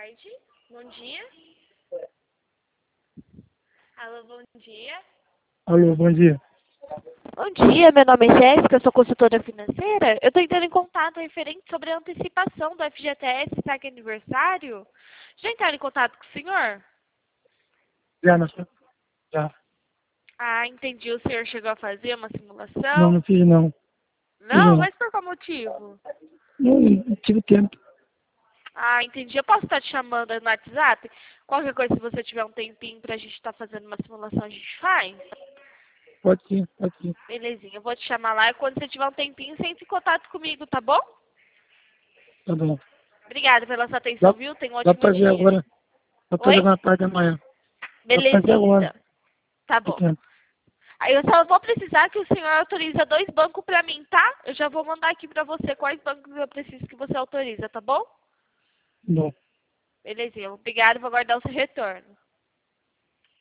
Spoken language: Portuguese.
tarde. Bom dia. Alô, bom dia. Alô, bom dia. Bom dia, meu nome é Jéssica, eu sou consultora financeira. Eu estou entrando em contato referente sobre a antecipação do FGTS Saque Aniversário. Já entraram em contato com o senhor? Já. Ah, entendi. O senhor chegou a fazer uma Não, simulação? não fiz não. Fiz Não, não. mas por qual motivo? Não tive tempo. Ah, entendi. Eu posso estar te chamando no WhatsApp? Qualquer coisa, se você tiver um tempinho pra gente estar fazendo uma simulação, a gente faz? Pode sim, pode sim. Belezinha, eu vou te chamar lá e quando você tiver um tempinho, você entra em contato comigo, tá bom? Tá bom. Obrigada pela sua atenção, Dá, viu? Tenha um dá ótimo pra fazer dia. agora. Dá pra fazer Oi? na parte da manhã. Dá pra fazer Belezinha, agora. então. Tá Tem bom. tempo. Aí eu só vou precisar que o senhor autoriza 2 bancos pra mim, tá? Eu já vou mandar aqui pra você quais bancos eu preciso que você autoriza, tá bom? Bom. Belezinha, obrigada, vou aguardar o seu retorno.